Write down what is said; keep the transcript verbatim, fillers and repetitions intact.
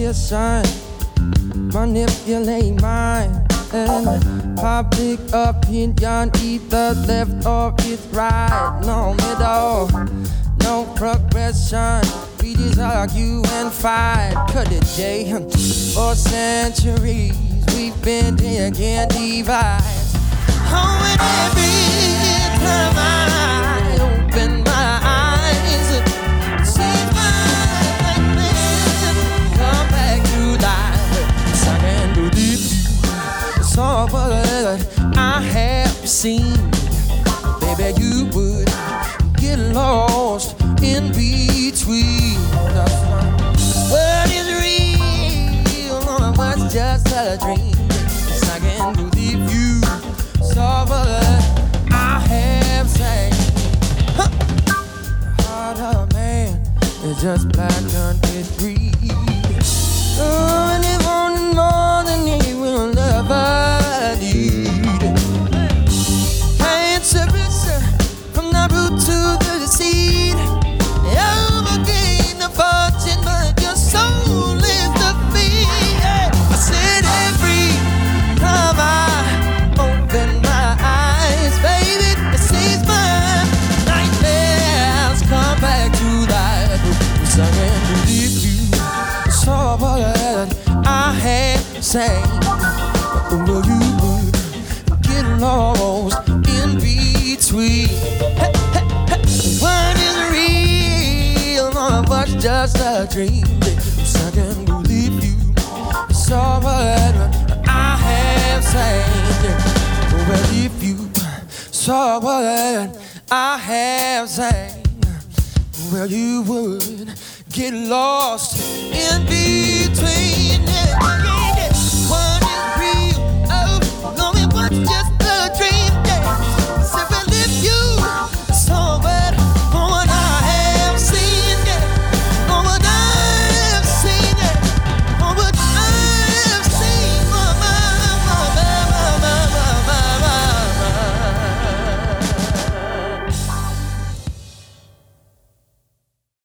ambition, manipulate mine, and public opinion either left or it's right. No middle, no progression. We just argue and fight. Cut it, Jay. For centuries we've been digging divides. Oh, and every time I open my eyes, it seems my nightmares come back to life. Yes, I can't believe it's all what I have seen. Baby, you would get lost in between. What is real or what's just a dream? Yes, I can't believe you saw what I have seen. Huh. The heart of man is just blackened with greed. Oh, and he wanted more than he will ever need. Cancer is from the root to the seed. Overgain the fortune, but your soul is the feed. I said every time I open my eyes, baby, it seems my nightmares come back to life. Yes, I can't believe you saw what I had said. Well, you would get lost in between. Hey, hey, hey. What is real or what's just a dream? Yes, I can't believe you saw what I have said. Well, if you saw what I have said, well, you would get lost in between.